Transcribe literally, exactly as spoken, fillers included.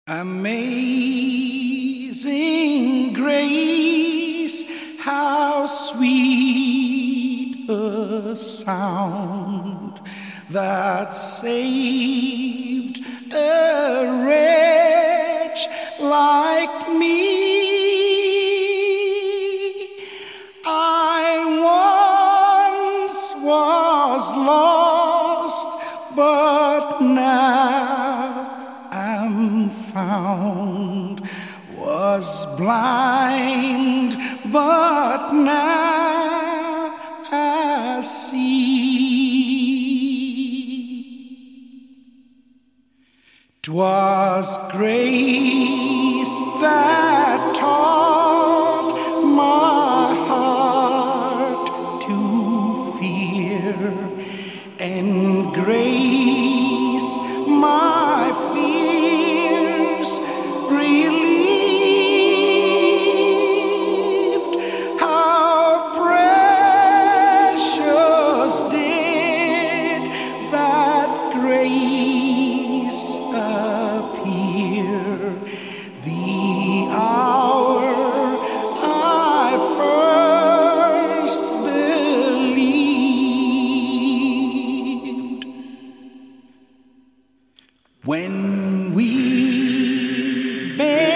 Amazing grace, how sweet a sound that saved a wretch like me. I once was lost, but now am found, was blind, but now I see. 'Twas grace that taught my heart to fear, and grace my fears relieved. How precious did that grace appear the hour I first believed. When we've been